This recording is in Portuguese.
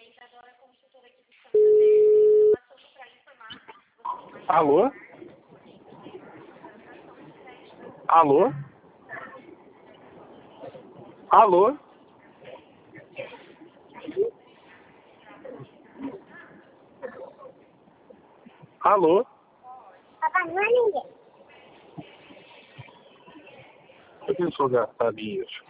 Alô? Alô? Alô? Alô? Papai, não é ninguém. Por que eu sou gastar dinheiro?